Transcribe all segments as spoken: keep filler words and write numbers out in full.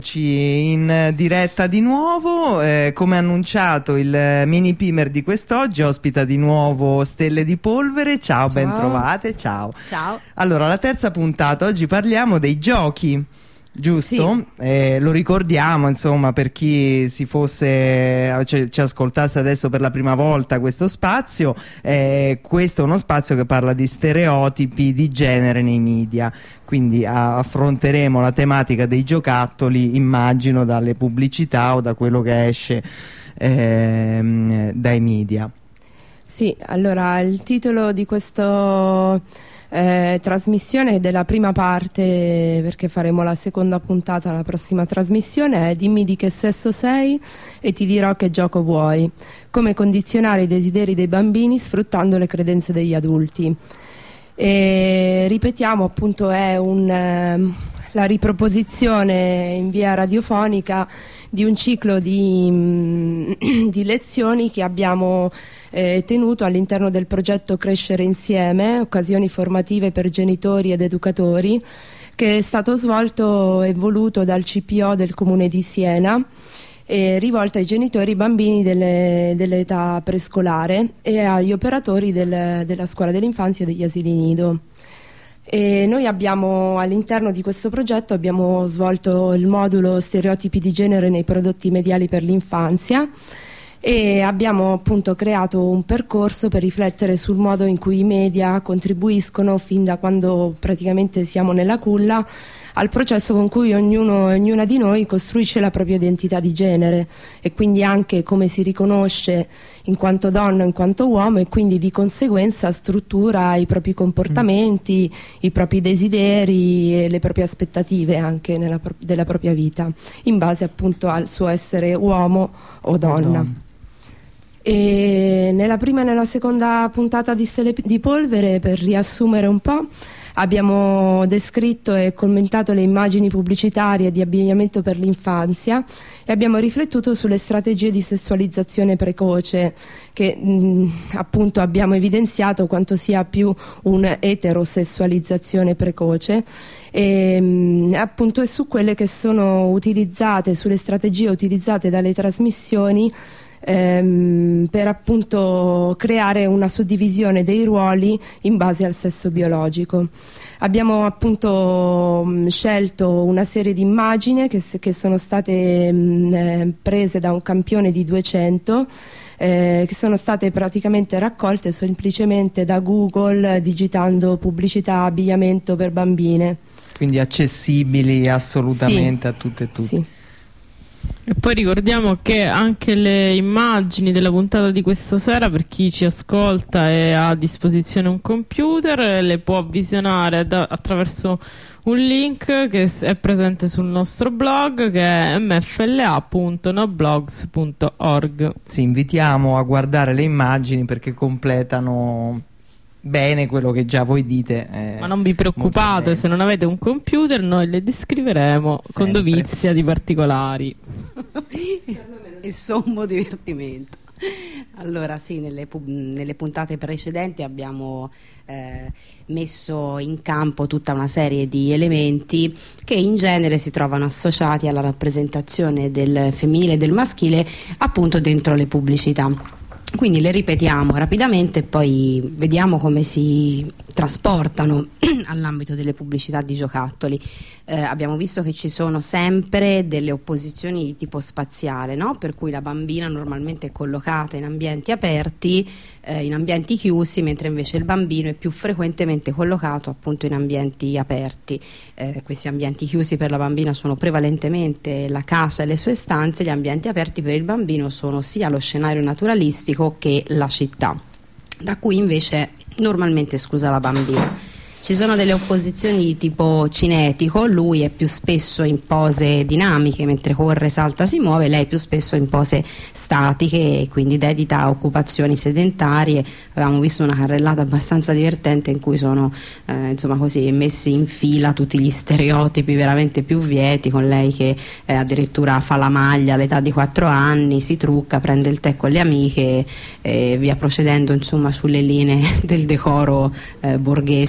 In diretta di nuovo, eh, come annunciato il mini primer di quest'oggi ospita di nuovo Stelle di Polvere. Ciao, ciao. Ben trovate, ciao. Ciao. Allora, la terza puntata, oggi parliamo dei giochi, giusto? Sì. Eh, lo ricordiamo, insomma, per chi si fosse ci, ci ascoltasse adesso per la prima volta questo spazio. Eh, questo è uno spazio che parla di stereotipi di genere nei media, quindi affronteremo la tematica dei giocattoli, immagino, dalle pubblicità o da quello che esce eh, dai media. Sì, allora il titolo di questo Eh, trasmissione della prima parte, perché faremo la seconda puntata la prossima trasmissione, è Dimmi di che sesso sei e ti dirò che gioco vuoi, come condizionare i desideri dei bambini sfruttando le credenze degli adulti. E ripetiamo, appunto, è un, eh, la riproposizione in via radiofonica di un ciclo di, di lezioni che abbiamo Eh, tenuto all'interno del progetto Crescere Insieme, occasioni formative per genitori ed educatori, che è stato svolto e voluto dal C P O del Comune di Siena, e rivolto ai genitori bambini delle, dell'età prescolare e agli operatori del, della scuola dell'infanzia e degli asili nido. E noi abbiamo, all'interno di questo progetto, abbiamo svolto il modulo Stereotipi di genere nei prodotti mediali per l'infanzia, e abbiamo appunto creato un percorso per riflettere sul modo in cui i media contribuiscono, fin da quando praticamente siamo nella culla, al processo con cui ognuno e ognuna di noi costruisce la propria identità di genere, e quindi anche come si riconosce in quanto donna, in quanto uomo, e quindi di conseguenza struttura i propri comportamenti, mm. i propri desideri e le proprie aspettative anche nella pro- della propria vita, in base appunto al suo essere uomo o donna. Oh, e nella prima e nella seconda puntata di Stelle di Polvere, per riassumere un po', abbiamo descritto e commentato le immagini pubblicitarie di abbigliamento per l'infanzia e abbiamo riflettuto sulle strategie di sessualizzazione precoce, che mh, appunto abbiamo evidenziato quanto sia più un'eterosessualizzazione precoce, e mh, appunto è su quelle che sono utilizzate, sulle strategie utilizzate dalle trasmissioni Ehm, per appunto creare una suddivisione dei ruoli in base al sesso biologico. Abbiamo appunto mh, scelto una serie di immagini che, che sono state mh, eh, prese da un campione di duecento, eh, che sono state praticamente raccolte semplicemente da Google digitando pubblicità abbigliamento per bambine. Quindi accessibili assolutamente, sì, a tutte e tutti. Sì. E poi ricordiamo che anche le immagini della puntata di questa sera, per chi ci ascolta e ha a disposizione un computer, le può visionare da, attraverso un link che è presente sul nostro blog, che è m f l a punto noblogs punto org. Sì, invitiamo a guardare le immagini perché completano bene quello che già voi dite. Eh, Ma non vi preoccupate, se non avete un computer noi le descriveremo sempre, con dovizia di particolari e sommo divertimento. Allora sì, nelle, nelle puntate precedenti abbiamo eh, messo in campo tutta una serie di elementi che in genere si trovano associati alla rappresentazione del femminile e del maschile appunto dentro le pubblicità. Quindi le ripetiamo rapidamente e poi vediamo come si trasportano all'ambito delle pubblicità di giocattoli. Eh, abbiamo visto che ci sono sempre delle opposizioni di tipo spaziale, no? Per cui la bambina normalmente è collocata in ambienti aperti, eh, in ambienti chiusi, mentre invece il bambino è più frequentemente collocato appunto in ambienti aperti. Eh, questi ambienti chiusi per la bambina sono prevalentemente la casa e le sue stanze, gli ambienti aperti per il bambino sono sia lo scenario naturalistico che la città, da cui invece normalmente esclusa la bambina. Ci sono delle opposizioni di tipo cinetico, lui è più spesso in pose dinamiche, mentre corre, salta, si muove, lei più spesso in pose statiche, quindi dedita a occupazioni sedentarie. Avevamo visto una carrellata abbastanza divertente in cui sono eh, insomma così messi in fila tutti gli stereotipi veramente più vieti, con lei che eh, addirittura fa la maglia all'età di quattro anni, si trucca, prende il tè con le amiche e via procedendo insomma sulle linee del decoro eh, borghese, perché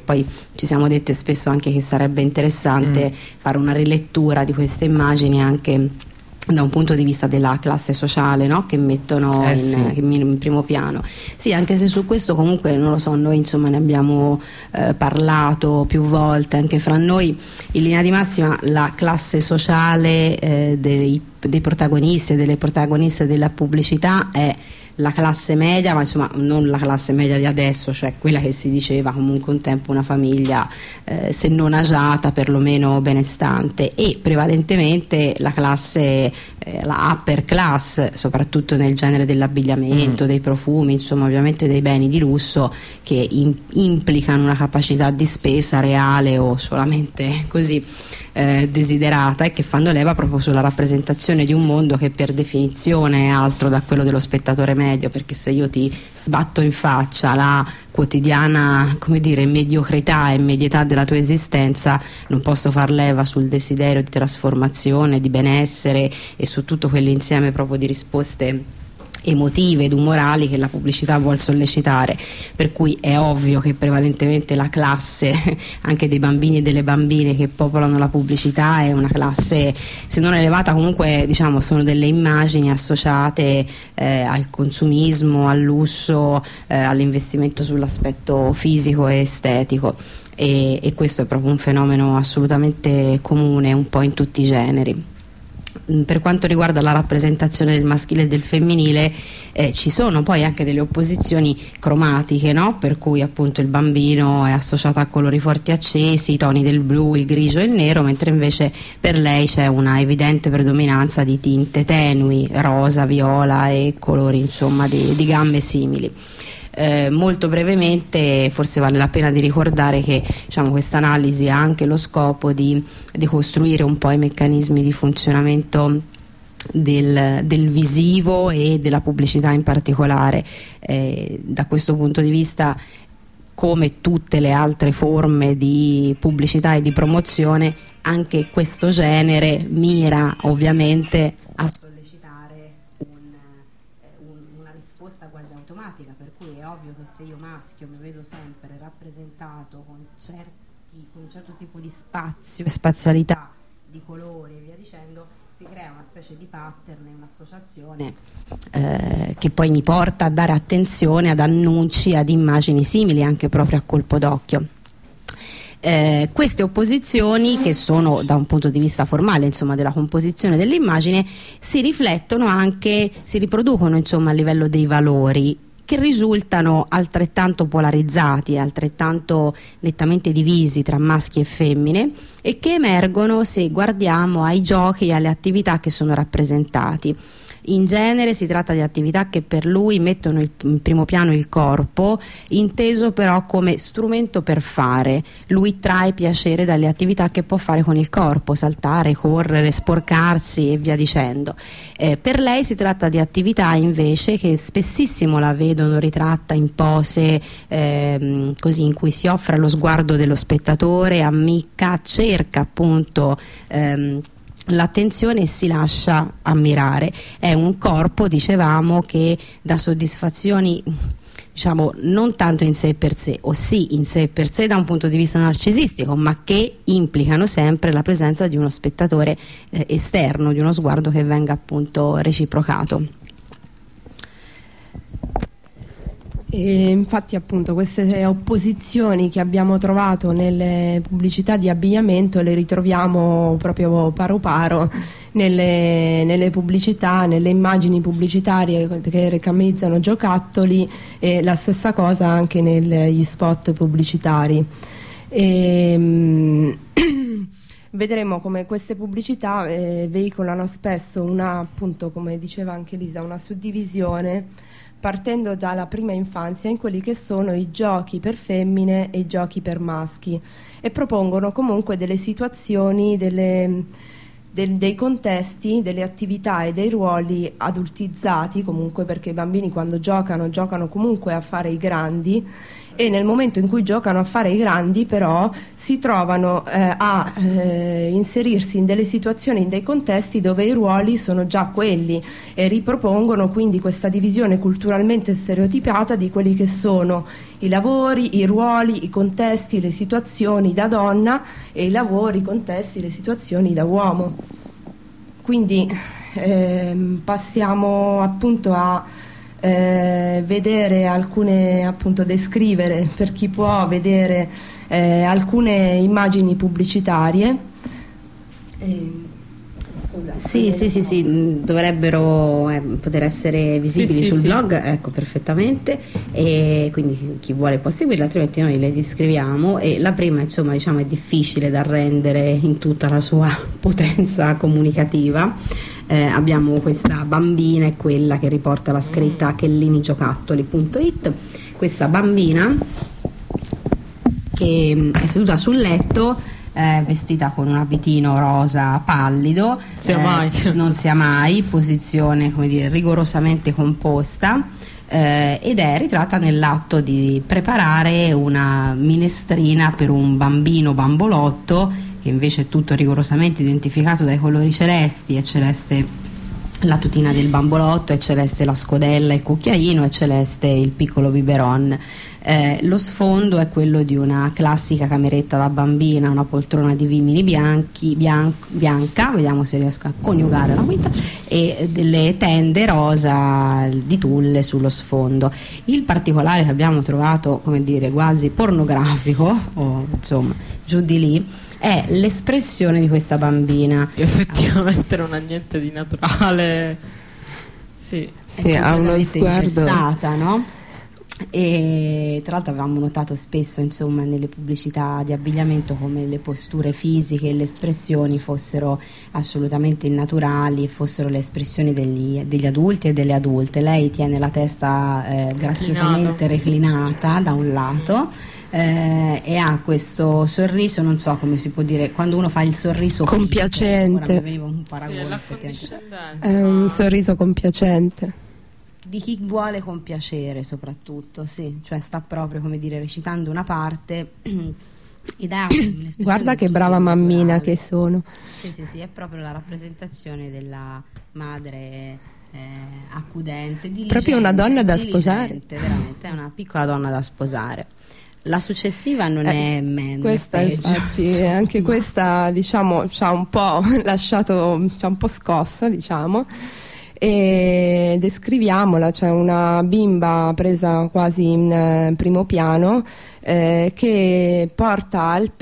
poi ci siamo dette spesso anche che sarebbe interessante mm. fare una rilettura di queste immagini anche da un punto di vista della classe sociale, no? Che mettono eh in, sì. in, in primo piano. Sì, anche se su questo comunque non lo so, noi insomma ne abbiamo eh, parlato più volte anche fra noi. In linea di massima la classe sociale eh, dei, dei protagonisti e delle protagoniste della pubblicità è la classe media, ma insomma non la classe media di adesso, cioè quella che si diceva comunque un tempo una famiglia eh, se non agiata perlomeno benestante, e prevalentemente la classe, eh, la upper class, soprattutto nel genere dell'abbigliamento, mm. dei profumi, insomma ovviamente dei beni di lusso che in, implicano una capacità di spesa reale o solamente così Eh, desiderata, e che fanno leva proprio sulla rappresentazione di un mondo che per definizione è altro da quello dello spettatore medio, perché se io ti sbatto in faccia la quotidiana, come dire, mediocrità e medietà della tua esistenza, non posso far leva sul desiderio di trasformazione, di benessere e su tutto quell'insieme proprio di risposte emotive ed umorali che la pubblicità vuol sollecitare, per cui è ovvio che prevalentemente la classe anche dei bambini e delle bambine che popolano la pubblicità è una classe, se non elevata, comunque diciamo sono delle immagini associate eh, al consumismo, al lusso, eh, all'investimento sull'aspetto fisico e estetico, e, e questo è proprio un fenomeno assolutamente comune un po' in tutti i generi. Per quanto riguarda la rappresentazione del maschile e del femminile, eh, ci sono poi anche delle opposizioni cromatiche, no? Per cui appunto il bambino è associato a colori forti accesi, i toni del blu, il grigio e il nero, mentre invece per lei c'è una evidente predominanza di tinte tenui, rosa, viola e colori insomma di, di gamme simili. Eh, molto brevemente forse vale la pena di ricordare che diciamo, questa analisi ha anche lo scopo di, di costruire un po' i meccanismi di funzionamento del, del visivo e della pubblicità in particolare. Eh, da questo punto di vista, come tutte le altre forme di pubblicità e di promozione, anche questo genere mira ovviamente a quasi automatica, per cui è ovvio che se io maschio mi vedo sempre rappresentato con, certi, con un certo tipo di spazio, spazialità, di colori e via dicendo, si crea una specie di pattern, un'associazione eh, che poi mi porta a dare attenzione ad annunci, ad immagini simili anche proprio a colpo d'occhio. Eh, queste opposizioni, che sono da un punto di vista formale insomma della composizione dell'immagine, si riflettono anche, si riproducono insomma a livello dei valori, che risultano altrettanto polarizzati, altrettanto nettamente divisi tra maschi e femmine, e che emergono se guardiamo ai giochi e alle attività che sono rappresentati. In genere si tratta di attività che per lui mettono il, in primo piano il corpo, inteso però come strumento per fare. Lui trae piacere dalle attività che può fare con il corpo, saltare, correre, sporcarsi e via dicendo. Eh, per lei si tratta di attività invece che spessissimo la vedono ritratta in pose ehm, così, in cui si offre allo sguardo dello spettatore, ammicca, cerca appunto ehm, l'attenzione e si lascia ammirare. È un corpo, dicevamo, che dà soddisfazioni diciamo non tanto in sé per sé, o sì in sé per sé da un punto di vista narcisistico, ma che implicano sempre la presenza di uno spettatore eh, esterno, di uno sguardo che venga appunto reciprocato. E infatti appunto queste opposizioni che abbiamo trovato nelle pubblicità di abbigliamento le ritroviamo proprio paro paro nelle, nelle pubblicità, nelle immagini pubblicitarie che reclamizzano giocattoli, e la stessa cosa anche negli spot pubblicitari. E, um, vedremo come queste pubblicità eh, veicolano spesso una, appunto come diceva anche Lisa, una suddivisione partendo dalla prima infanzia in quelli che sono i giochi per femmine e i giochi per maschi, e propongono comunque delle situazioni, delle, del, dei contesti, delle attività e dei ruoli adultizzati comunque, perché i bambini quando giocano giocano comunque a fare i grandi, e nel momento in cui giocano a fare i grandi però si trovano eh, a eh, inserirsi in delle situazioni, in dei contesti dove i ruoli sono già quelli e ripropongono quindi questa divisione culturalmente stereotipata di quelli che sono i lavori, i ruoli, i contesti, le situazioni da donna e i lavori, i contesti, le situazioni da uomo. Quindi ehm, passiamo appunto a Eh, vedere alcune, appunto descrivere per chi può vedere eh, alcune immagini pubblicitarie. Eh, Sì, sì, sì, sì, dovrebbero eh, poter essere visibili sì, sì, sul sì. blog, ecco, perfettamente, e quindi chi vuole può seguirle, altrimenti noi le descriviamo. E la prima, insomma, diciamo, è difficile da rendere in tutta la sua potenza comunicativa. Eh, abbiamo questa bambina, è quella che riporta la scritta chellini-giocattoli punto it. Questa bambina che mh, è seduta sul letto, eh, vestita con un abitino rosa pallido, Sia eh, mai. non sia mai, posizione, come dire, rigorosamente composta, eh, ed è ritratta nell'atto di preparare una minestrina per un bambino bambolotto, che invece è tutto rigorosamente identificato dai colori celesti. È celeste la tutina del bambolotto, è celeste la scodella, il cucchiaino, è celeste il piccolo biberon. Eh, lo sfondo è quello di una classica cameretta da bambina, una poltrona di vimini bianchi, bian- bianca, vediamo se riesco a coniugare la quinta, e delle tende rosa di tulle sullo sfondo. Il particolare che abbiamo trovato, come dire, quasi pornografico, o insomma giù di lì, è l'espressione di questa bambina, Che effettivamente non ha niente di naturale. Sì. Sì, ha uno sguardo ingessata, no? E tra l'altro avevamo notato spesso, insomma, nelle pubblicità di abbigliamento come le posture fisiche e le espressioni fossero assolutamente innaturali, fossero le espressioni degli, degli adulti e delle adulte. Lei tiene la testa eh, graziosamente reclinata da un lato, eh, e ha questo sorriso, non so come si può dire, quando uno fa il sorriso compiacente. Ora mi veniva un Sì, paragone, è effettivamente. l'accondiscendente. è un ma- sorriso compiacente. Di chi vuole compiacere, soprattutto, sì, cioè sta proprio, come dire, recitando una parte ed ha un'espressione Guarda che tutto brava naturale. mammina che sono. Sì, sì, sì, è proprio la rappresentazione della madre eh, accudente, diligente, Proprio una donna da sposare. diligente, veramente, è una piccola donna da sposare. La successiva non Eh, è meno, Questa è peggio, infatti, insomma. anche questa diciamo ci ha un po' lasciato, ci ha un po' scossa, diciamo. E descriviamola, c'è una bimba presa quasi in eh, primo piano eh, che porta al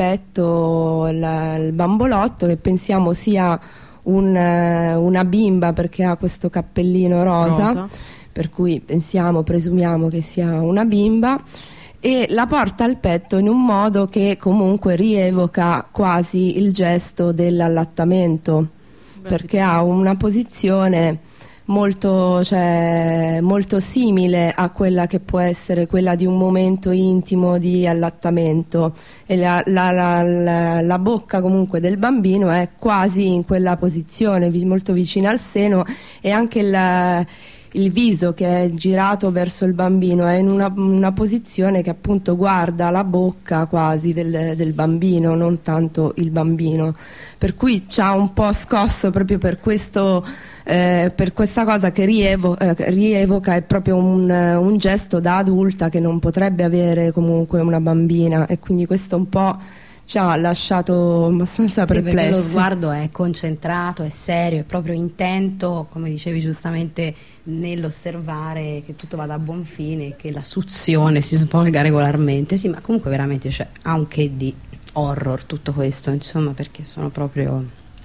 petto la- il bambolotto, che pensiamo sia un, eh, una bimba perché ha questo cappellino rosa, Rosa. per cui pensiamo, presumiamo che sia una bimba, e la porta al petto in un modo che comunque rievoca quasi il gesto dell'allattamento, perché ha una posizione molto, cioè, molto simile a quella che può essere quella di un momento intimo di allattamento, e la, la- la- la- la bocca comunque del bambino è quasi in quella posizione, vi- molto vicina al seno, e anche il, il viso che è girato verso il bambino è in una, una posizione che appunto guarda la bocca quasi del, del bambino, non tanto il bambino, per cui ci ha un po' scosso proprio per questo, eh, per questa cosa che rievo- eh, rievoca è proprio un, un gesto da adulta che non potrebbe avere comunque una bambina, e quindi questo un po' ci ha lasciato abbastanza Sì, perché lo perplessi. sguardo è concentrato, è serio, è proprio intento, come dicevi giustamente, nell'osservare che tutto vada a buon fine e che la suzione si svolga regolarmente. Sì, ma comunque veramente, cioè, ha un che di horror tutto questo, insomma, perché sono proprio...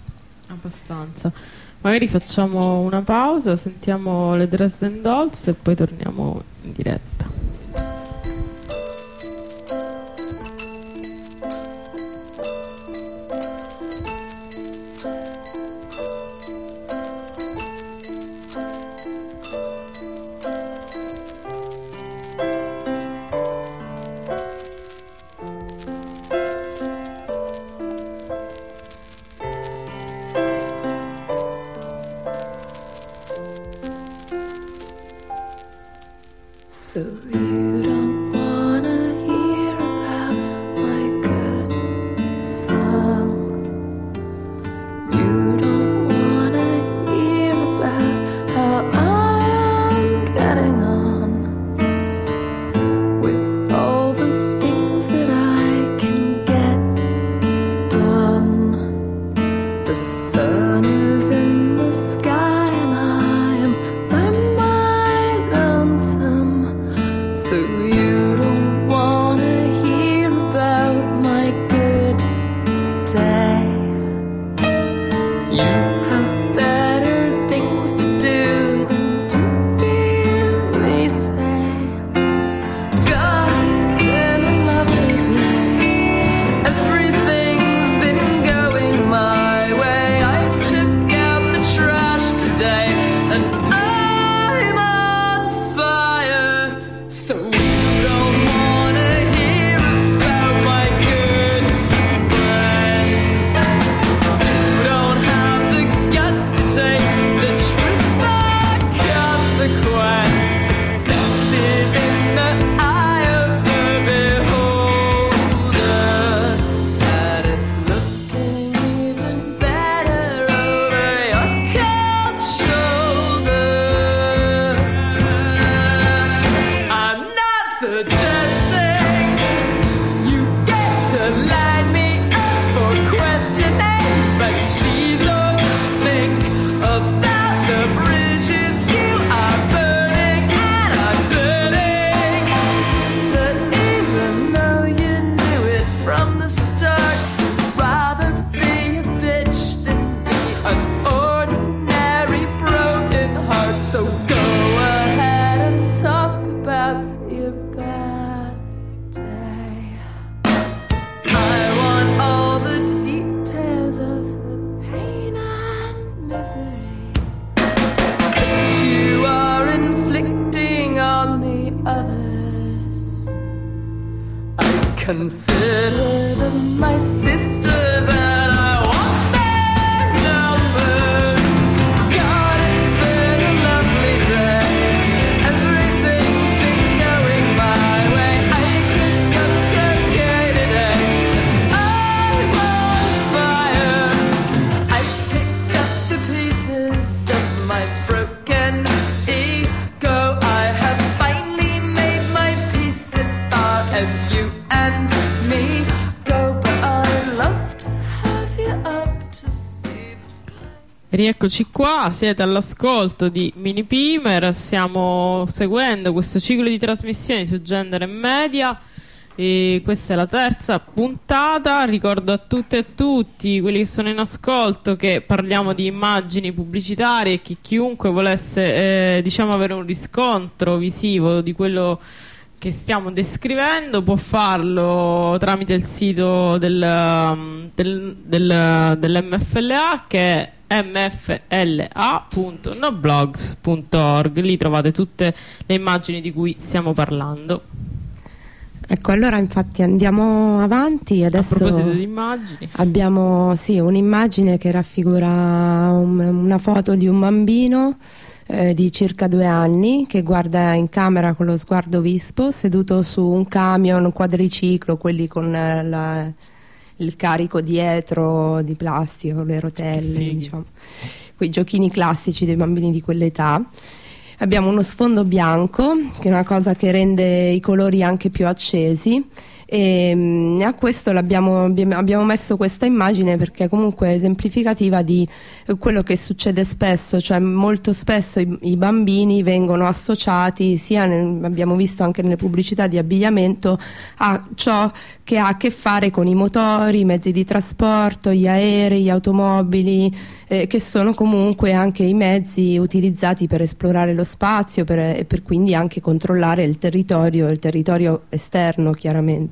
Abbastanza. Magari facciamo una pausa, sentiamo le Dresden Dolls e poi torniamo in diretta. So you don't wanna have better things to do than to hear me say, God, it's been a lovely day. Everything's been going my way. I took out the trash today and I'm on fire. So you don't wanna hear about my good friends. You don't have the guts to take the truth by consequence. Success is in the eye of the beholder, and it's looking even better over your cold shoulder. I'm not suggesting you get to line me up for questioning, but she's don't think about the bridges you are burning and I'm burning. But even though you knew it from the start, rather be a bitch than be an ordinary broken heart. So go ahead and talk about your bad day. I want all the details of the pain and misery that you are inflicting on the others. I consider them my sisters and I want their numbers. God, it's been a lovely day. Everything's been going my way. I took up croquet today and I'm on fire. I picked up the pieces of my broken ego. I have finally made my peace as far as you and me go, but I'd love to have you up to see. Rieccoci qua, siete all'ascolto di Mini Pimer, stiamo seguendo questo ciclo di trasmissioni su Gender e Media e questa è la terza puntata. Ricordo a tutte e a tutti quelli che sono in ascolto che parliamo di immagini pubblicitarie e che chiunque volesse eh, diciamo avere un riscontro visivo di quello che stiamo descrivendo può farlo tramite il sito del, um, del, del, dell'M F L A, che è m f l a punto noblogs punto org. Lì trovate tutte le immagini di cui stiamo parlando. Ecco, allora infatti andiamo avanti. Adesso A proposito di immagini, abbiamo sì, un'immagine che raffigura un- una foto di un bambino eh, di circa due anni che guarda in camera con lo sguardo vispo, seduto su un camion, un quadriciclo, quelli con eh, la- il carico dietro di plastica, con le rotelle, Fighi. diciamo, quei giochini classici dei bambini di quell'età. Abbiamo uno sfondo bianco, che è una cosa che rende i colori anche più accesi, e mm, a questo l'abbiamo, abbiamo abbiamo messo questa immagine perché comunque è esemplificativa di eh, quello che succede spesso, cioè molto spesso i, i bambini vengono associati, sia nel- abbiamo visto anche nelle pubblicità di abbigliamento, a ciò che ha a che fare con i motori, i mezzi di trasporto, gli aerei, gli automobili, eh, che sono comunque anche i mezzi utilizzati per esplorare lo spazio per, e per quindi anche controllare il territorio, il territorio esterno chiaramente.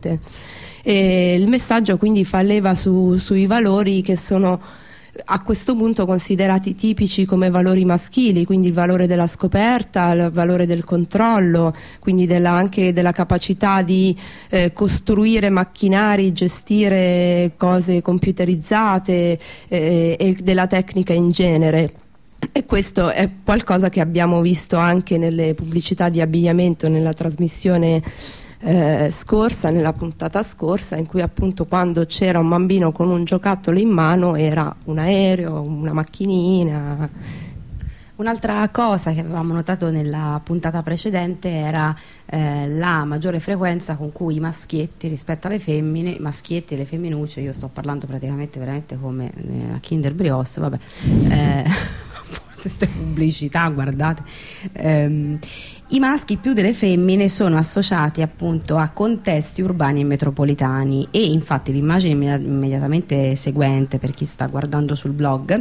E il messaggio quindi fa leva su- sui valori che sono a questo punto considerati tipici come valori maschili, quindi il valore della scoperta, il valore del controllo, quindi della, anche della capacità di eh, costruire macchinari, gestire cose computerizzate eh, e della tecnica in genere. E questo è qualcosa che abbiamo visto anche nelle pubblicità di abbigliamento, nella trasmissione eh, scorsa, nella puntata scorsa, in cui appunto quando c'era un bambino con un giocattolo in mano era un aereo, una macchinina. Un'altra cosa che avevamo notato nella puntata precedente era eh, la maggiore frequenza con cui i maschietti rispetto alle femmine, i maschietti e le femminucce, io sto parlando praticamente veramente come eh, a Kinder Brioche, vabbè, eh, forse ste pubblicità, guardate, ehm, i maschi più delle femmine sono associati appunto a contesti urbani e metropolitani, e infatti l'immagine immedi- immediatamente seguente, per chi sta guardando sul blog,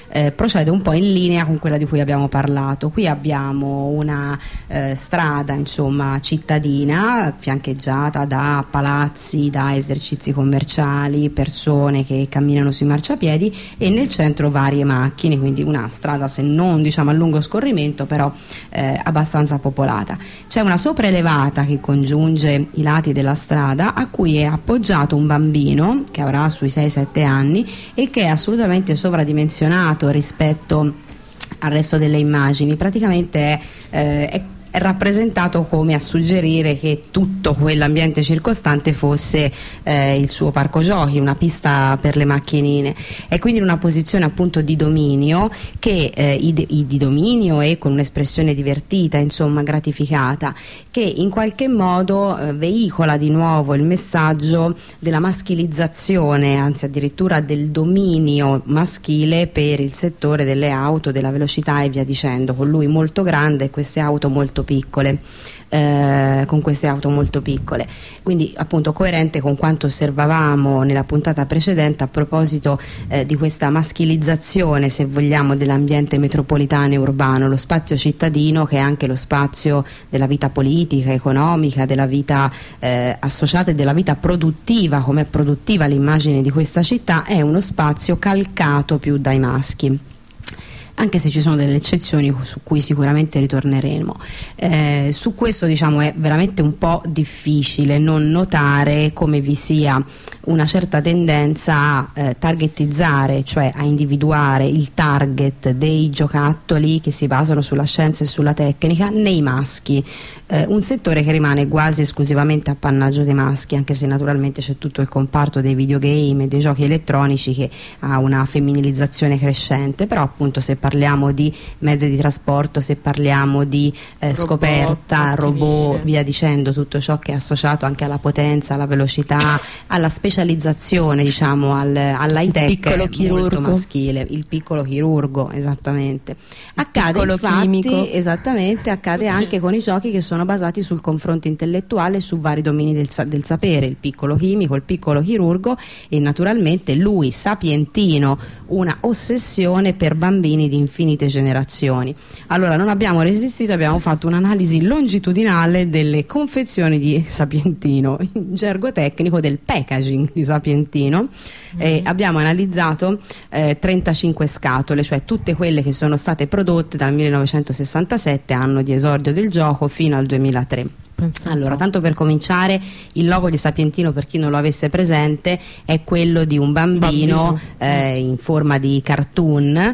eh, procede un po' in linea con quella di cui abbiamo parlato. Qui abbiamo una eh, strada, insomma, cittadina, fiancheggiata da palazzi, da esercizi commerciali, persone che camminano sui marciapiedi, e nel centro varie macchine, quindi una strada, se non diciamo a lungo scorrimento, però eh, abbastanza popolata. C'è una sopraelevata che congiunge i lati della strada, a cui è appoggiato un bambino che avrà sui sei sette anni e che è assolutamente sovradimensionato rispetto al resto delle immagini. Praticamente è, eh, è è rappresentato come a suggerire che tutto quell'ambiente circostante fosse eh, il suo parco giochi, una pista per le macchinine. È quindi in una posizione appunto di dominio, che eh, i, i, di dominio e con un'espressione divertita, insomma gratificata, che in qualche modo eh, veicola di nuovo il messaggio della maschilizzazione, anzi addirittura del dominio maschile per il settore delle auto, della velocità e via dicendo, con lui molto grande e queste auto molto piccole, eh, con queste auto molto piccole. Quindi appunto coerente con quanto osservavamo nella puntata precedente a proposito eh, di questa maschilizzazione, se vogliamo, dell'ambiente metropolitano e urbano, lo spazio cittadino, che è anche lo spazio della vita politica, economica, della vita eh, associata e della vita produttiva, come è produttiva l'immagine di questa città, è uno spazio calcato più dai maschi, anche se ci sono delle eccezioni su cui sicuramente ritorneremo. Eh, su questo diciamo è veramente un po' difficile non notare come vi sia una certa tendenza a eh, targetizzare, cioè a individuare il target dei giocattoli che si basano sulla scienza e sulla tecnica nei maschi, eh, un settore che rimane quasi esclusivamente appannaggio dei maschi, anche se naturalmente c'è tutto il comparto dei videogame e dei giochi elettronici che ha una femminilizzazione crescente. Però appunto se parliamo di mezzi di trasporto, se parliamo di eh, robot, scoperta, robot, via dicendo, tutto ciò che è associato anche alla potenza, alla velocità, alla specializzazione, diciamo, al, all'high tech, piccolo chirurgo, molto maschile, il piccolo chirurgo, esattamente. Accade infatti, chimico. Esattamente, accade anche con i giochi che sono basati sul confronto intellettuale su vari domini del, del sapere, il piccolo chimico, il piccolo chirurgo e naturalmente lui, sapientino, una ossessione per bambini di infinite generazioni. Allora non abbiamo resistito, abbiamo fatto un'analisi longitudinale delle confezioni di Sapientino, in gergo tecnico del packaging di Sapientino. Mm-hmm. E abbiamo analizzato eh, trentacinque scatole, cioè tutte quelle che sono state prodotte dal millenovecentosessantasette, anno di esordio del gioco, fino al duemilatré. Allora, tanto per cominciare, il logo di Sapientino, per chi non lo avesse presente, è quello di un bambino, bambino. Eh, in forma di cartoon,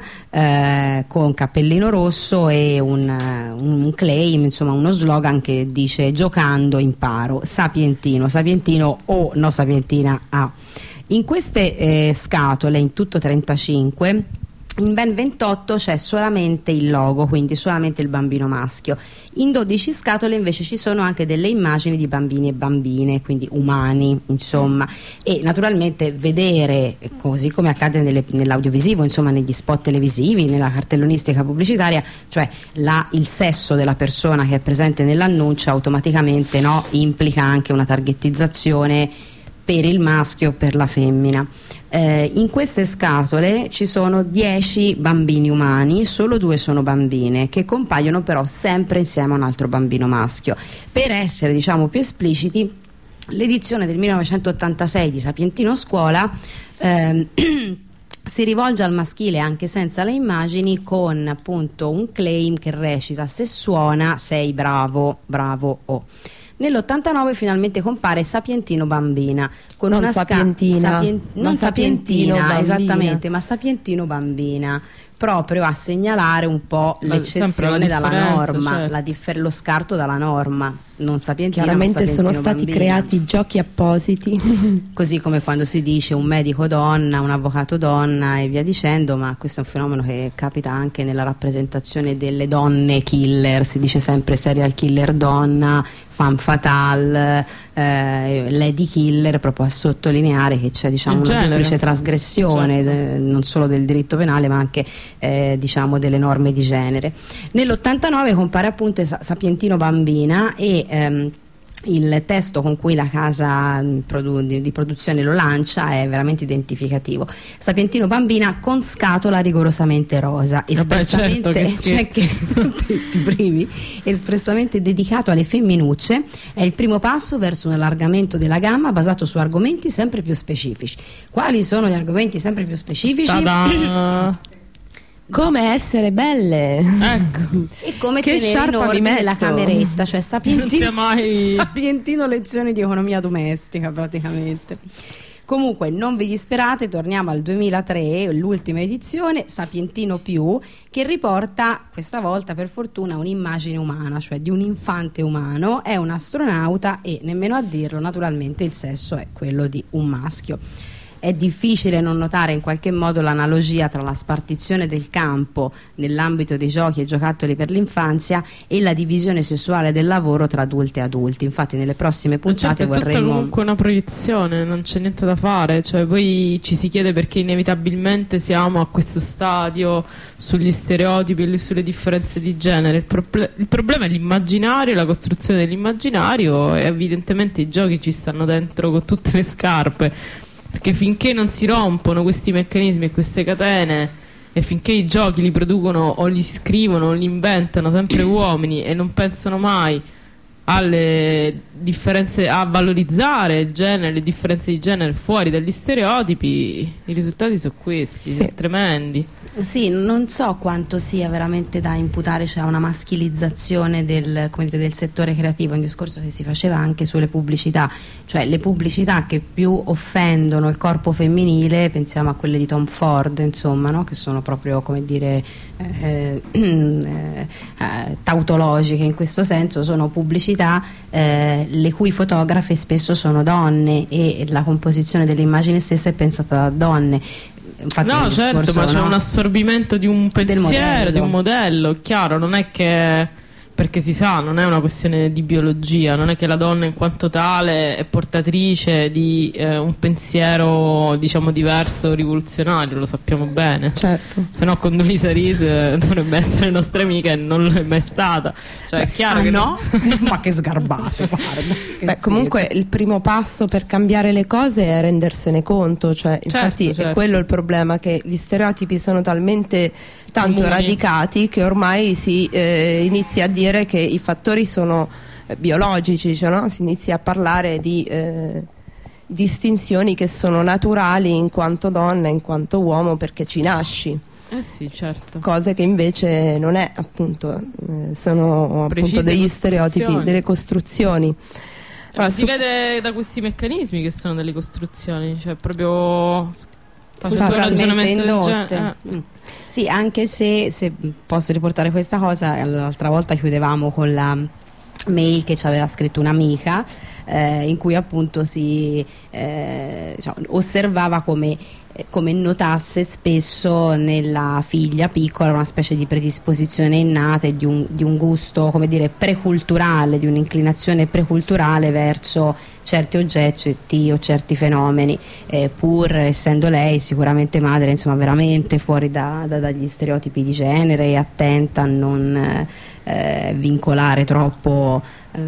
eh, con cappellino rosso e un, un claim, insomma uno slogan che dice: giocando imparo, Sapientino, Sapientino o no Sapientina A. In queste eh, scatole, in tutto trentacinque, in ben ventotto c'è solamente il logo, quindi solamente il bambino maschio. In dodici scatole invece ci sono anche delle immagini di bambini e bambine, quindi umani, insomma. E naturalmente vedere, così come accade nelle, nell'audiovisivo, insomma negli spot televisivi, nella cartellonistica pubblicitaria, cioè la, il sesso della persona che è presente nell'annuncio automaticamente, no, implica anche una targetizzazione per il maschio o per la femmina. Eh, in queste scatole ci sono dieci bambini umani, solo due sono bambine, che compaiono però sempre insieme a un altro bambino maschio. Per essere, diciamo, più espliciti, l'edizione del millenovecentottantasei di Sapientino Scuola ehm, si rivolge al maschile anche senza le immagini, con appunto un claim che recita: se suona sei bravo, bravo o. Nell'ottantanove finalmente compare Sapientino Bambina, con non una sapientina, sapien non, non sapientina, sapientino esattamente, ma Sapientino Bambina, proprio a segnalare un po' l'eccezione dalla norma, certo. la differ lo scarto dalla norma. Non Sapientina, chiaramente ma sono stati bambina. creati giochi appositi, così come quando si dice un medico donna, un avvocato donna e via dicendo, ma questo è un fenomeno che capita anche nella rappresentazione delle donne killer. Si dice sempre serial killer donna, femme fatale, eh, lady killer, proprio a sottolineare che c'è, diciamo, una duplice trasgressione, certo. de, non solo del diritto penale ma anche eh, diciamo delle norme di genere. Nell'ottantanove compare appunto Sapientino Bambina e ehm, il testo con cui la casa produ- di, di produzione lo lancia è veramente identificativo. Sapientino bambina con scatola rigorosamente rosa, espressamente, Vabbè, certo, cioè che tutti privi, espressamente dedicato alle femminucce. È il primo passo verso un allargamento della gamma basato su argomenti sempre più specifici. Quali sono gli argomenti sempre più specifici? Ta-da! Come essere belle, Ecco. E come Che tenere in sciarpa mi ordine la metto? cameretta, cioè Non sapientino, sia mai- sapientino lezioni di economia domestica praticamente. Comunque non vi disperate, torniamo al duemilatré, l'ultima edizione, Sapientino più, che riporta questa volta per fortuna un'immagine umana, cioè di un infante umano, è un astronauta e nemmeno a dirlo naturalmente il sesso è quello di un maschio. È difficile non notare in qualche modo l'analogia tra la spartizione del campo nell'ambito dei giochi e giocattoli per l'infanzia e la divisione sessuale del lavoro tra adulti e adulti. Infatti nelle prossime puntate certo, è tutta vorremmo... comunque una proiezione, non c'è niente da fare, cioè poi ci si chiede perché inevitabilmente siamo a questo stadio sugli stereotipi e sulle differenze di genere. Il, proble- il problema è l'immaginario, la costruzione dell'immaginario, e evidentemente i giochi ci stanno dentro con tutte le scarpe, perché finché non si rompono questi meccanismi e queste catene, e finché i giochi li producono o li scrivono o li inventano sempre uomini e non pensano mai alle differenze, a valorizzare il genere, le differenze di genere fuori dagli stereotipi, i risultati sono questi, Sì. sono tremendi. Sì, non so quanto sia veramente da imputare, cioè una maschilizzazione del, come dire, del settore creativo, un discorso che si faceva anche sulle pubblicità, cioè le pubblicità che più offendono il corpo femminile, pensiamo a quelle di Tom Ford, insomma, no? Che sono proprio, come dire, eh, eh, eh, tautologiche in questo senso, sono pubblicità eh, le cui fotografe spesso sono donne e la composizione dell'immagine stessa è pensata da donne. Infatti No, nel certo, discorso, ma c'è no? un assorbimento di un pensiero, modello. di un modello, chiaro, non è che, perché si sa, non è una questione di biologia, non è che la donna in quanto tale è portatrice di eh, un pensiero, diciamo, diverso, rivoluzionario, lo sappiamo bene. certo. Se no Condoleezza Rice dovrebbe essere nostra amica e non lo è mai stata. Cioè è chiaro Ah che no? Ma che sgarbate, guarda. Che Beh, comunque siete. il primo passo per cambiare le cose è rendersene conto, cioè, infatti certo. è quello il problema, che gli stereotipi sono talmente tanto Comuni. radicati che ormai si eh, inizia a dire che i fattori sono eh, biologici, cioè, no? Si inizia a parlare di eh, distinzioni che sono naturali in quanto donna, in quanto uomo, perché ci nasci. Eh sì, certo. Cose che invece non è, appunto, eh, sono Precise appunto degli stereotipi, costruzioni. delle costruzioni. Ma Allora, si su- vede da questi meccanismi che sono delle costruzioni, cioè proprio s- facendo un Culturalmente ragionamento del indotte. genere. eh. Mm. Sì, anche se, se posso riportare questa cosa, l'altra volta chiudevamo con la mail che ci aveva scritto un'amica eh, in cui appunto si eh, diciamo, osservava come come notasse spesso nella figlia piccola una specie di predisposizione innata e di un, di un gusto, come dire, preculturale, di un'inclinazione preculturale verso certi oggetti o certi fenomeni, eh, pur essendo lei sicuramente madre, insomma, veramente fuori da, da, dagli stereotipi di genere e attenta a non eh, vincolare troppo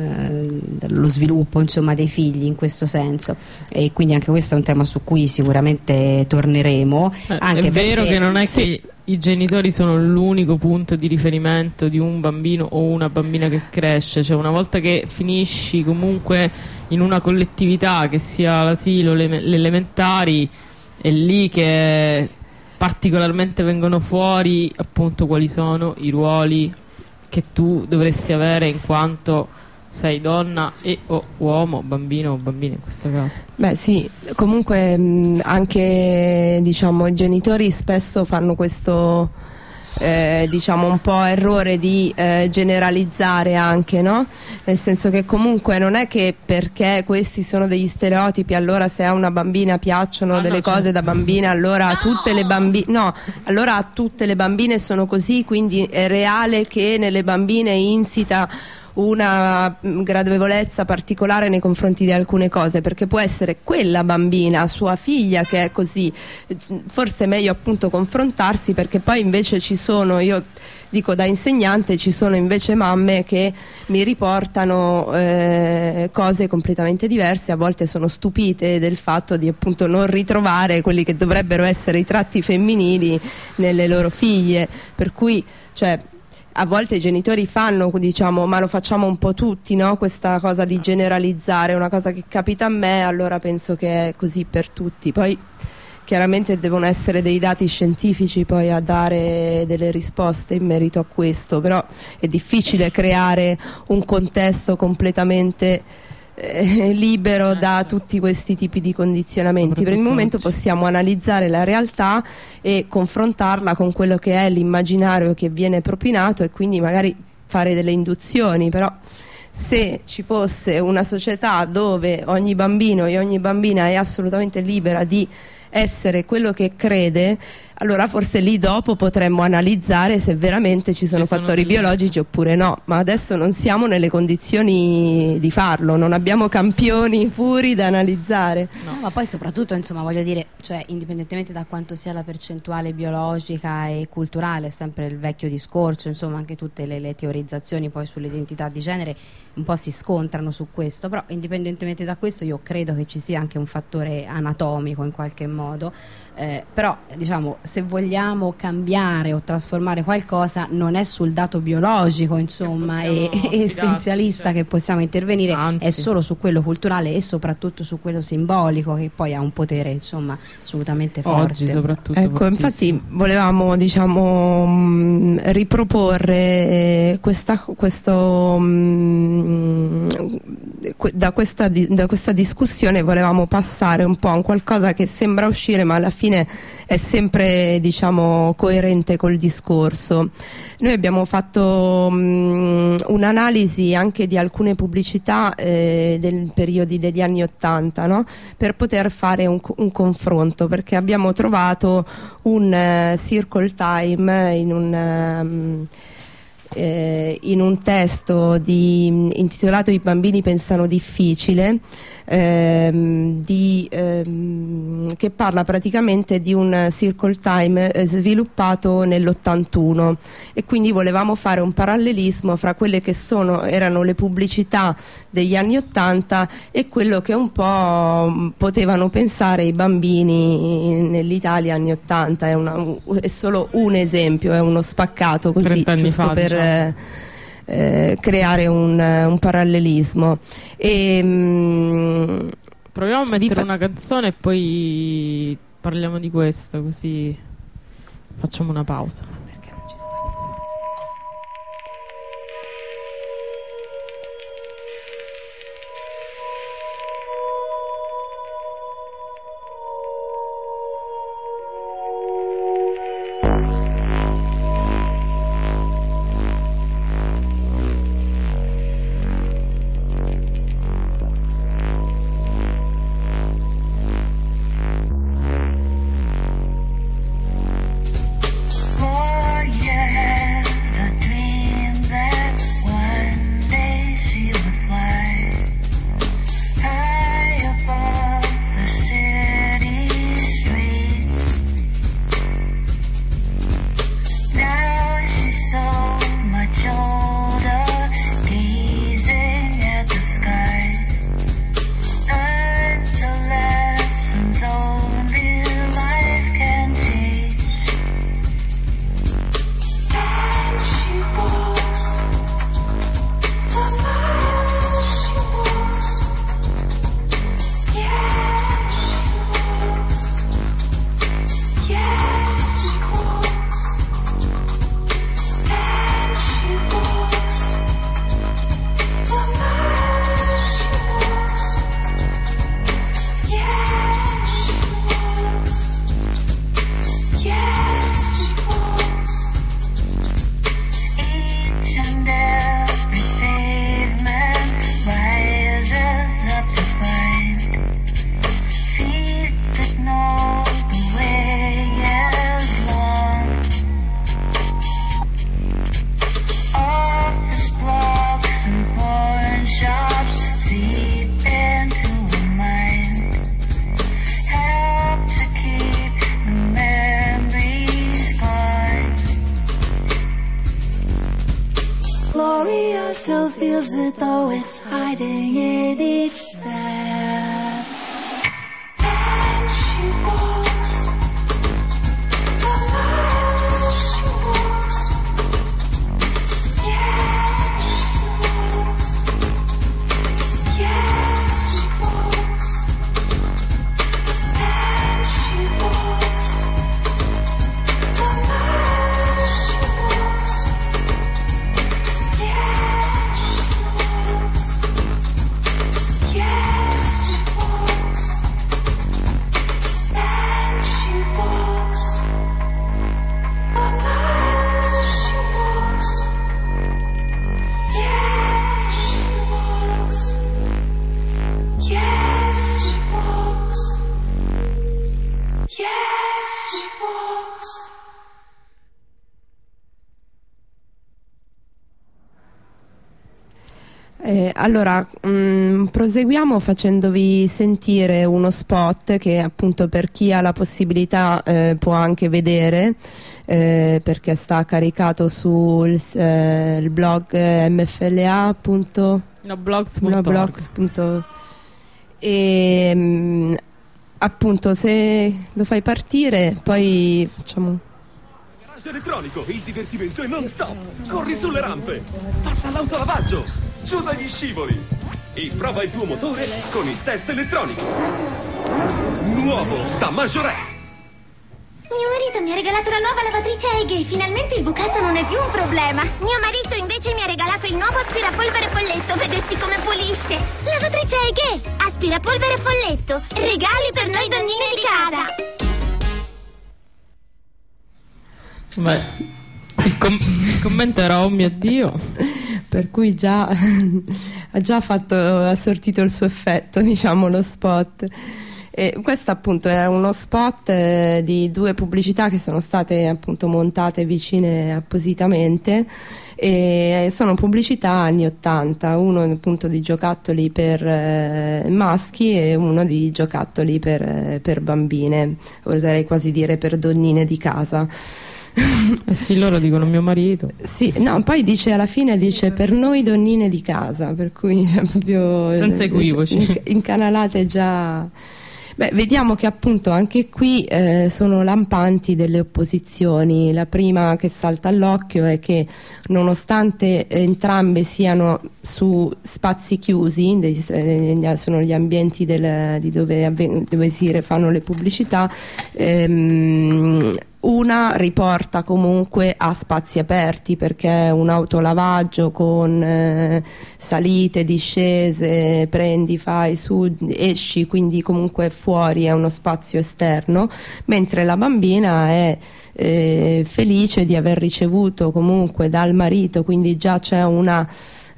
eh, lo sviluppo, insomma, dei figli in questo senso. E quindi anche questo è un tema su cui sicuramente torneremo. Eh, anche è vero perché, che non è sì, che i genitori sono l'unico punto di riferimento di un bambino o una bambina che cresce, cioè una volta che finisci comunque in una collettività, che sia l'asilo, le, le elementari, è lì che particolarmente vengono fuori appunto quali sono i ruoli che tu dovresti avere in quanto sei donna e o uomo, bambino o bambina in questo caso. Beh sì, comunque mh, anche diciamo i genitori spesso fanno questo eh, diciamo un po' errore di eh, generalizzare anche, no? Nel senso che comunque non è che perché questi sono degli stereotipi allora se a una bambina piacciono Ah, delle no, cose certo. da bambina allora No! tutte le bambine no, allora tutte le bambine sono così, quindi è reale che nelle bambine insita una mh, gradevolezza particolare nei confronti di alcune cose, perché può essere quella bambina, sua figlia, che è così. Forse è meglio appunto confrontarsi, perché poi invece ci sono, io dico da insegnante, ci sono invece mamme che mi riportano eh, cose completamente diverse, a volte sono stupite del fatto di appunto non ritrovare quelli che dovrebbero essere i tratti femminili nelle loro figlie, per cui cioè a volte i genitori fanno, diciamo, ma lo facciamo un po' tutti, no? Questa cosa di generalizzare, una cosa che capita a me, allora penso che è così per tutti. Poi chiaramente devono essere dei dati scientifici poi a dare delle risposte in merito a questo, però è difficile creare un contesto completamente eh, libero da tutti questi tipi di condizionamenti. Per il momento possiamo analizzare la realtà e confrontarla con quello che è l'immaginario che viene propinato e quindi magari fare delle induzioni, però se ci fosse una società dove ogni bambino e ogni bambina è assolutamente libera di essere quello che crede, allora forse lì dopo potremmo analizzare se veramente ci sono, ci sono fattori delle... biologici oppure no, ma adesso non siamo nelle condizioni di farlo, non abbiamo campioni puri da analizzare. No, ma poi soprattutto, insomma, voglio dire, cioè indipendentemente da quanto sia la percentuale biologica e culturale, sempre il vecchio discorso, insomma, anche tutte le, le teorizzazioni poi sull'identità di genere un po' si scontrano su questo, però indipendentemente da questo io credo che ci sia anche un fattore anatomico in qualche modo, eh, però diciamo se vogliamo cambiare o trasformare qualcosa non è sul dato biologico, insomma, e, e essenzialista, cioè, che possiamo intervenire, anzi, è solo su quello culturale e soprattutto su quello simbolico, che poi ha un potere, insomma, assolutamente forte. Oggi soprattutto. Ecco, fortissimo. Infatti volevamo, diciamo, mh, riproporre eh, questa, questo mh, da, questa, da questa discussione volevamo passare un po' a qualcosa che sembra uscire ma alla fine è sempre, diciamo, coerente col discorso. Noi abbiamo fatto mh, un'analisi anche di alcune pubblicità eh, del periodi degli anni ottanta, no? Per poter fare un, un confronto, perché abbiamo trovato un uh, circle time in un um, Eh, in un testo di, intitolato I bambini pensano difficile, ehm, di, ehm, che parla praticamente di un circle time eh, sviluppato nell'ottantuno, e quindi volevamo fare un parallelismo fra quelle che sono, erano le pubblicità degli anni ottanta e quello che un po' potevano pensare i bambini nell'Italia anni ottanta. È, una, è solo un esempio, è uno spaccato così, giusto fa, per diciamo. eh, creare un, un parallelismo. E, mh, proviamo a mettere fa... una canzone e poi parliamo di questo, così facciamo una pausa. Oh Gloria still feels it though it's hiding in each step. And she walks the life she walks. Yeah, she walks. Yeah, she walks. And she walks the life she walks. Yeah, she walks. Yeah, she walks. And she walks the life she walks. Yeah, she walks. Yeah, she walks. Yeah, she walks. Eh, allora, mh, proseguiamo facendovi sentire uno spot che appunto per chi ha la possibilità eh, può anche vedere, eh, perché sta caricato sul eh, il blog m f l a punto org. E mh, appunto se lo fai partire poi facciamo. Garage elettronico, il divertimento è non stop. Corri sulle rampe, passa all'autolavaggio, giù dagli scivoli e prova il tuo motore con il test elettronico. Nuovo da Majorette. Mio marito mi ha regalato la nuova lavatrice Eghe e finalmente il bucato non è più un problema. Mio marito invece mi ha regalato il nuovo aspirapolvere folletto, vedessi come pulisce. Lavatrice Eghe, aspirapolvere folletto, regali per noi donnine di casa. Beh, il, com- il commento era oh mio Dio. Per cui già ha già fatto, ha sortito il suo effetto, diciamo, lo spot. E questo appunto è uno spot eh, di due pubblicità che sono state appunto montate vicine appositamente, e sono pubblicità anni ottanta, uno appunto di giocattoli per eh, maschi e uno di giocattoli per, eh, per bambine, oserei quasi dire per donnine di casa. Eh sì, loro dicono mio marito. Sì, no, poi dice alla fine dice per noi donnine di casa, per cui cioè, proprio senza equivoci, in, incanalate già. Beh, vediamo che appunto anche qui eh, sono lampanti delle opposizioni. La prima che salta all'occhio è che nonostante entrambe siano su spazi chiusi, dei, eh, sono gli ambienti del, di dove, dove si fanno le pubblicità, ehm, una riporta comunque a spazi aperti, perché è un autolavaggio con eh, salite, discese, prendi, fai, su, esci, quindi comunque fuori è uno spazio esterno, mentre la bambina è eh, felice di aver ricevuto comunque dal marito, quindi già c'è una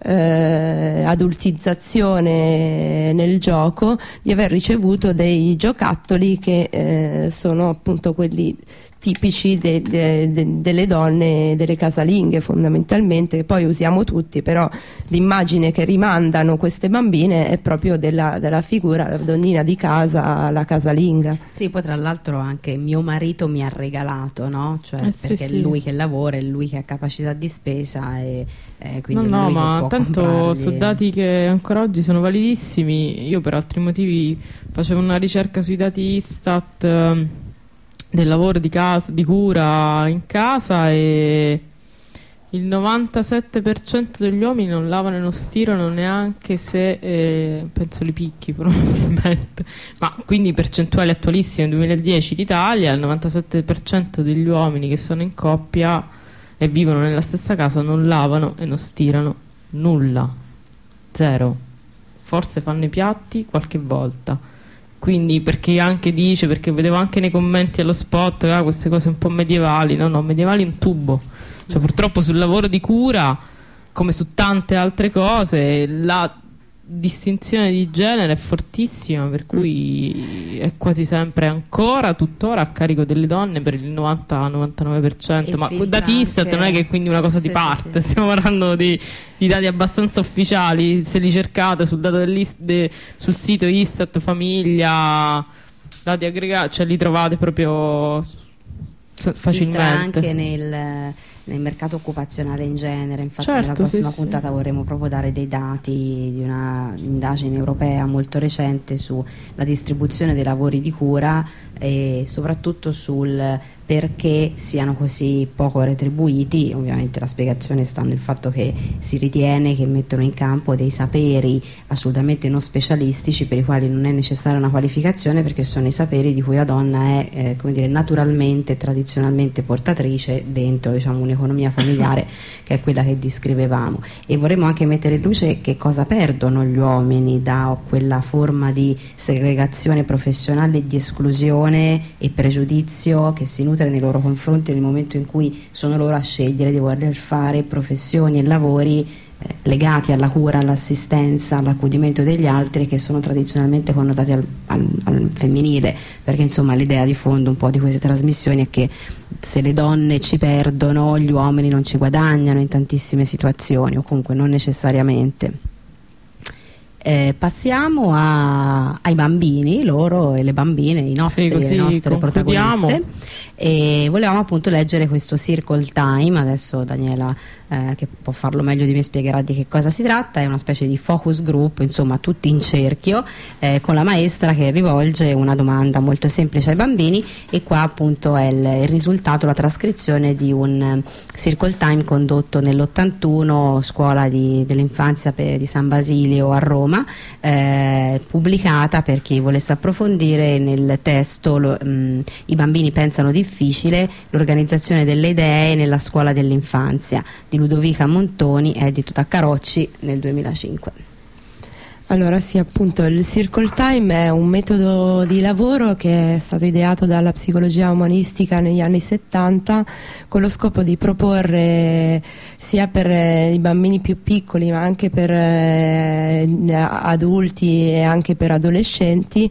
Eh, adultizzazione nel gioco, di aver ricevuto dei giocattoli che eh, sono appunto quelli tipici de, de, de, delle donne, delle casalinghe fondamentalmente, che poi usiamo tutti, però l'immagine che rimandano queste bambine è proprio della, della figura, la donnina di casa, la casalinga. Sì, poi tra l'altro anche mio marito mi ha regalato, no? Cioè, eh sì, perché sì. è lui che lavora, è lui che ha capacità di spesa e eh, quindi no no lui ma che può tanto comprargli. sono dati che ancora oggi sono validissimi. Io per altri motivi facevo una ricerca sui dati Istat eh, del lavoro di casa, di cura in casa, e il novantasette per cento degli uomini non lavano e non stirano neanche se eh, penso li picchi probabilmente, ma quindi percentuali attualissime. Nel duemiladieci l'Italia, il novantasette per cento degli uomini che sono in coppia e vivono nella stessa casa non lavano e non stirano nulla, zero, forse fanno i piatti qualche volta. Quindi perché anche dice, perché vedevo anche nei commenti allo spot ah, queste cose un po' medievali, no no, medievali un tubo, cioè purtroppo sul lavoro di cura come su tante altre cose la distinzione di genere è fortissima, per cui è quasi sempre ancora tuttora a carico delle donne per il novanta novantanove per cento, ma dati Istat anche... non è che quindi una cosa sì, di parte, sì, sì. Stiamo parlando di, di dati abbastanza ufficiali, se li cercate sul, dato de, sul sito Istat Famiglia, dati aggregati, cioè li trovate proprio facilmente. Filtra anche nel nel mercato occupazionale in genere. Infatti Certo, nella prossima sì, sì. puntata vorremmo proprio dare dei dati di una indagine europea molto recente sulla distribuzione dei lavori di cura e soprattutto sul perché siano così poco retribuiti. Ovviamente la spiegazione sta nel fatto che si ritiene che mettono in campo dei saperi assolutamente non specialistici per i quali non è necessaria una qualificazione, perché sono i saperi di cui la donna è eh, come dire, naturalmente e tradizionalmente portatrice dentro, diciamo, un'economia familiare che è quella che descrivevamo. E vorremmo anche mettere in luce che cosa perdono gli uomini da quella forma di segregazione professionale e di esclusione e pregiudizio che si nutre nei loro confronti nel momento in cui sono loro a scegliere di voler fare professioni e lavori eh, legati alla cura, all'assistenza, all'accudimento degli altri, che sono tradizionalmente connotati al, al, al femminile, perché insomma l'idea di fondo un po' di queste trasmissioni è che se le donne ci perdono gli uomini non ci guadagnano in tantissime situazioni, o comunque non necessariamente. Eh, passiamo a, ai bambini, loro e le bambine, i nostri, Sì, così le nostre concludiamo. protagoniste, e volevamo appunto leggere questo Circle Time. Adesso Daniela, eh, che può farlo meglio di me, spiegherà di che cosa si tratta. È una specie di focus group, insomma tutti in cerchio, eh, con la maestra che rivolge una domanda molto semplice ai bambini, e qua appunto è il, il risultato, la trascrizione di un Circle Time condotto nell'ottantuno, scuola di, dell'infanzia pe- di San Basilio a Roma, eh, pubblicata per chi volesse approfondire. Nel testo lo, mh, i bambini pensano difficile, l'organizzazione delle idee nella scuola dell'infanzia, di Ludovica Montoni, edito da Carocci nel duemilacinque. Allora sì, appunto il Circle Time è un metodo di lavoro che è stato ideato dalla psicologia umanistica negli anni settanta con lo scopo di proporre sia per eh, i bambini più piccoli ma anche per eh, adulti e anche per adolescenti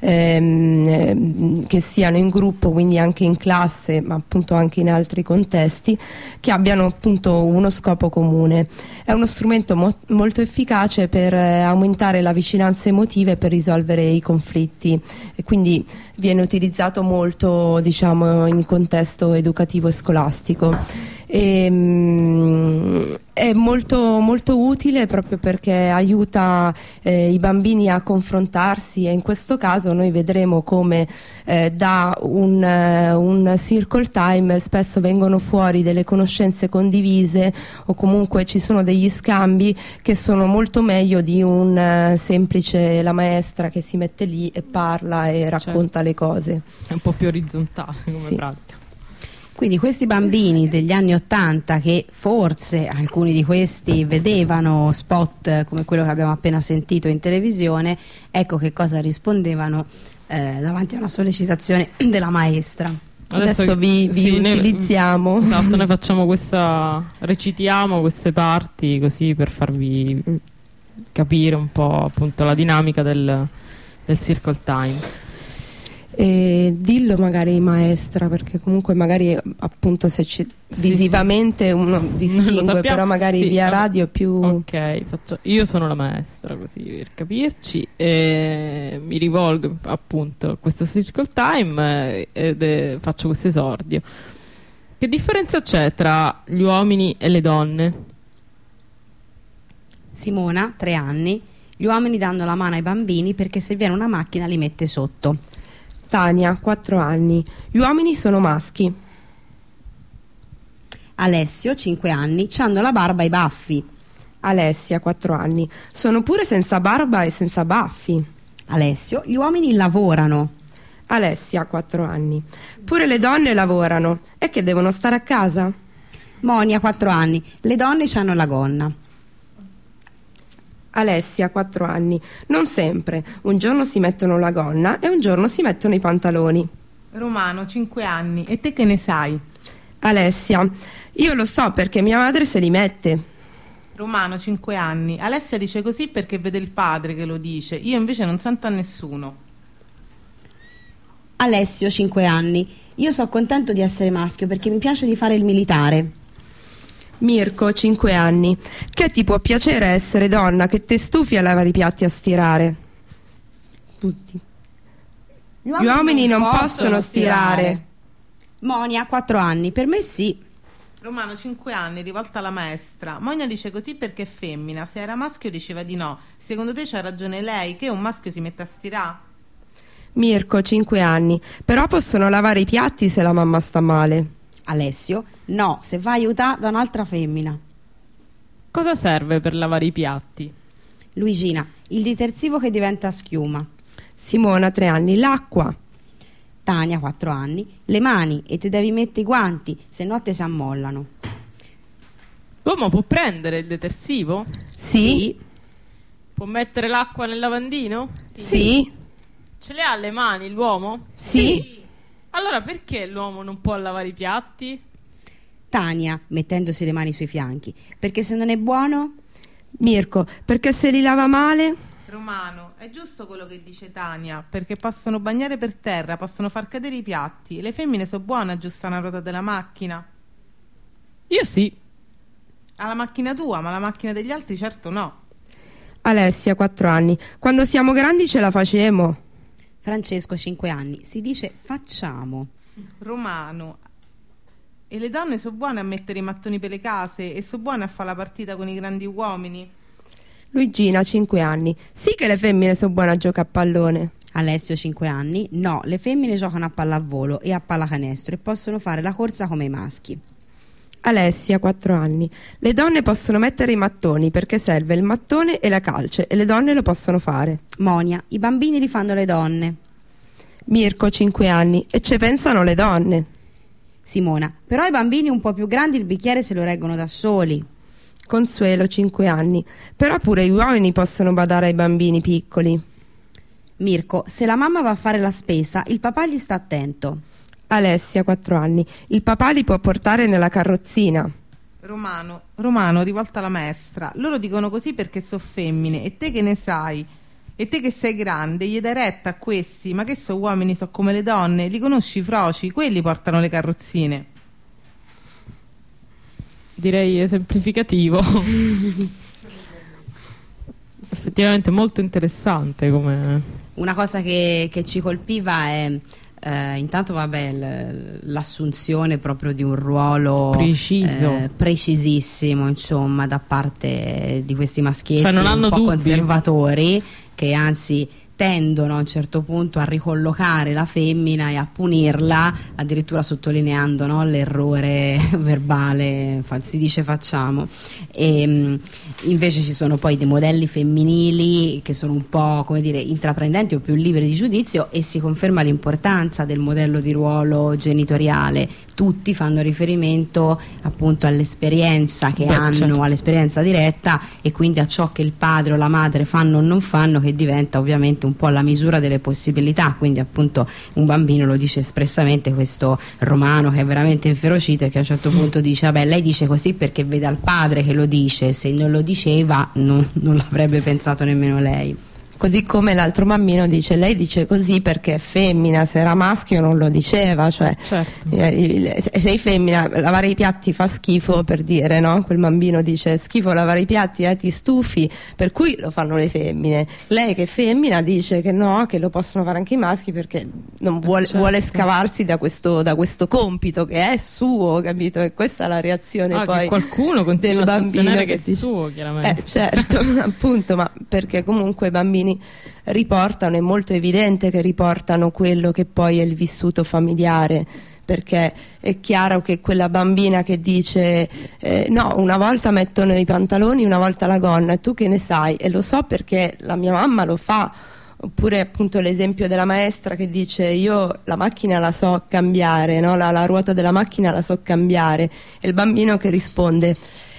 ehm, che siano in gruppo, quindi anche in classe ma appunto anche in altri contesti, che abbiano appunto uno scopo comune. È uno strumento mo- molto efficace per eh, aumentare la vicinanza emotiva e per risolvere i conflitti, e quindi viene utilizzato molto, diciamo, in contesto educativo e scolastico. E, mh, è molto, molto utile proprio perché aiuta eh, i bambini a confrontarsi, e in questo caso noi vedremo come eh, da un, uh, un Circle Time spesso vengono fuori delle conoscenze condivise, o comunque ci sono degli scambi che sono molto meglio di un uh, semplice la maestra che si mette lì e parla e racconta, certo, le cose. È un po' più orizzontale come Sì. pratica. Quindi questi bambini degli anni Ottanta, che forse alcuni di questi vedevano spot come quello che abbiamo appena sentito in televisione, ecco che cosa rispondevano eh, davanti a una sollecitazione della maestra. Adesso, Adesso vi, vi sì, ne- utilizziamo. Esatto, noi facciamo questa, recitiamo queste parti così per farvi capire un po' appunto la dinamica del, del Circle Time. E dillo magari maestra, perché comunque magari appunto se ci, Sì, visivamente uno Lo distingue, sappiamo. però magari Sì, via vabbè. radio è più... Ok, faccio- io sono la maestra, così per capirci, e mi rivolgo appunto a questo Circle Time eh, ed eh, faccio questo esordio. Che differenza c'è tra gli uomini e le donne? Simona, tre anni, gli uomini danno la mano ai bambini perché se viene una macchina li mette sotto. Tania, quattro anni, gli uomini sono maschi. Alessio, cinque anni, c'hanno la barba e i baffi. Alessia, quattro anni, sono pure senza barba e senza baffi. Alessio, gli uomini lavorano. Alessia, quattro anni, pure le donne lavorano, e che devono stare a casa? Monia, quattro anni, le donne c'hanno la gonna. Alessia, quattro anni, non sempre, un giorno si mettono la gonna e un giorno si mettono i pantaloni. Romano, cinque anni, e te che ne sai? Alessia, io lo so perché mia madre se li mette. Romano, cinque anni, Alessia dice così perché vede il padre che lo dice, io invece non sento a nessuno. Alessio, cinque anni, io sono contento di essere maschio perché mi piace di fare il militare. Mirko, cinque anni, che ti può piacere essere donna, che te stufi a lavare i piatti e a stirare? Tutti. Gli uomini non possono stirare. Monia, quattro anni, per me sì. Romano, cinque anni, rivolta alla maestra. Monia dice così perché è femmina. Se era maschio diceva di no. Secondo te c'ha ragione lei? Che un maschio si mette a stirà? Mirko, cinque anni. Però possono lavare i piatti se la mamma sta male. Alessio, no, se va aiutato da un'altra femmina. Cosa serve per lavare i piatti? Luigina, il detersivo che diventa schiuma. Simona, tre anni. L'acqua. Tania, quattro anni, le mani e te devi mettere i guanti, se no te si ammollano. L'uomo può prendere il detersivo? Sì. Sì. Può mettere l'acqua nel lavandino? Sì. Ce le ha le mani l'uomo? Sì. Allora perché l'uomo non può lavare i piatti? Tania, mettendosi le mani sui fianchi, perché se non è buono? Mirko, perché se li lava male? Romano, è giusto quello che dice Tania, perché possono bagnare per terra, possono far cadere i piatti. Le femmine sono buone a aggiustare una ruota della macchina. Io sì. Alla macchina tua, ma la macchina degli altri certo no. Alessia, quattro anni. Quando siamo grandi ce la facemo. Francesco, cinque anni, si dice facciamo. Romano, e le donne sono buone a mettere i mattoni per le case e sono buone a fare la partita con i grandi uomini. Luigina, cinque anni. Sì che le femmine sono buone a giocare a pallone. Alessio, cinque anni, no, le femmine giocano a pallavolo e a pallacanestro e possono fare la corsa come i maschi. Alessia, quattro anni. Le donne possono mettere i mattoni perché serve il mattone e la calce e le donne lo possono fare. Monia, i bambini li fanno le donne. Mirko, cinque anni. E ci pensano le donne. Simona, però i bambini un po' più grandi il bicchiere se lo reggono da soli. Consuelo, cinque anni. Però pure gli uomini possono badare ai bambini piccoli. Mirko, se la mamma va a fare la spesa, il papà gli sta attento. Alessia, quattro anni. Il papà li può portare nella carrozzina. Romano, Romano, rivolta alla maestra. Loro dicono così perché sono femmine. E te che ne sai? E te che sei grande, gli dai retta a questi? Ma che so uomini, so come le donne? Li conosci i froci? Quelli portano le carrozzine. Direi esemplificativo. Effettivamente molto interessante come... Una cosa che, che ci colpiva è eh, intanto vabbè l- l'assunzione proprio di un ruolo preciso, eh, precisissimo insomma da parte di questi maschietti, cioè non un hanno po' dubbi, conservatori, che anzi tendono a un certo punto a ricollocare la femmina e a punirla, addirittura sottolineando, no, l'errore verbale, fa, si dice facciamo. E, mh, invece ci sono poi dei modelli femminili che sono un po', come dire, intraprendenti o più liberi di giudizio, e si conferma l'importanza del modello di ruolo genitoriale. Tutti fanno riferimento appunto all'esperienza che Beh, hanno, certo. all'esperienza diretta, e quindi a ciò che il padre o la madre fanno o non fanno, che diventa ovviamente un po' la misura delle possibilità. Quindi appunto un bambino lo dice espressamente, questo Romano, che è veramente inferocito e che a un certo punto dice vabbè, lei dice così perché vede al padre che lo dice, se non lo diceva non, non l'avrebbe pensato nemmeno lei. Così come l'altro bambino dice, lei dice così perché è femmina, se era maschio non lo diceva, cioè certo. eh, se sei femmina lavare i piatti fa schifo, per dire, no? Quel bambino dice schifo lavare i piatti, eh, ti stufi, per cui lo fanno le femmine. Lei che è femmina dice che no, che lo possono fare anche i maschi perché non vuole, certo. vuole scavarsi da questo, da questo compito che è suo, capito? E questa è la reazione Ah, poi che qualcuno continua del a bambino sostenere che, che è dice- suo, chiaramente. Eh certo, appunto, ma perché comunque i bambini riportano, è molto evidente che riportano quello che poi è il vissuto familiare, perché è chiaro che quella bambina che dice eh, no, una volta mettono i pantaloni, una volta la gonna, e tu che ne sai? E lo so perché la mia mamma lo fa. Oppure appunto l'esempio della maestra che dice io la macchina la so cambiare, no? la, la ruota della macchina la so cambiare, e il bambino che risponde,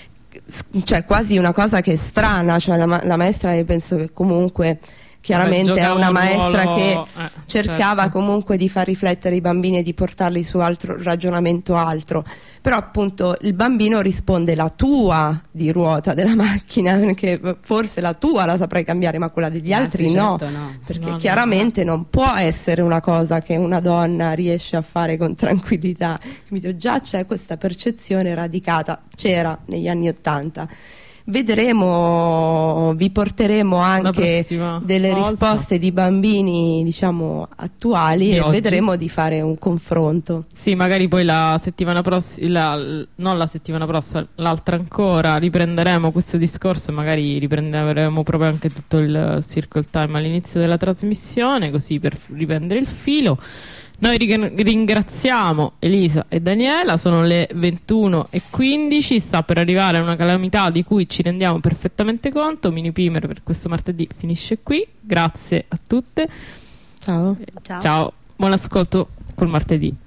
cioè quasi una cosa che è strana, cioè la, la maestra, io penso che comunque chiaramente Vabbè, è una giocava un maestra ruolo- che eh, cercava certo. comunque di far riflettere i bambini e di portarli su altro ragionamento altro, però appunto il bambino risponde la tua di ruota della macchina, che forse la tua la saprai cambiare ma quella degli altri, altri no, certo no. perché No, chiaramente non può essere una cosa che una donna riesce a fare con tranquillità, capito? Già c'è questa percezione radicata, c'era negli anni Ottanta. vedremo, vi porteremo anche delle volta. risposte di bambini, diciamo, attuali Di e oggi. vedremo di fare un confronto. Sì, magari poi la settimana prossima, non la settimana prossima, l'altra ancora, riprenderemo questo discorso e magari riprenderemo proprio anche tutto il circle time all'inizio della trasmissione, così per riprendere il filo. Noi ri- ringraziamo Elisa e Daniela, sono le ventuno e quindici, sta per arrivare una calamità di cui ci rendiamo perfettamente conto. Mini Pimer per questo martedì finisce qui, grazie a tutte. Ciao. Ciao. Ciao. Buon ascolto col martedì.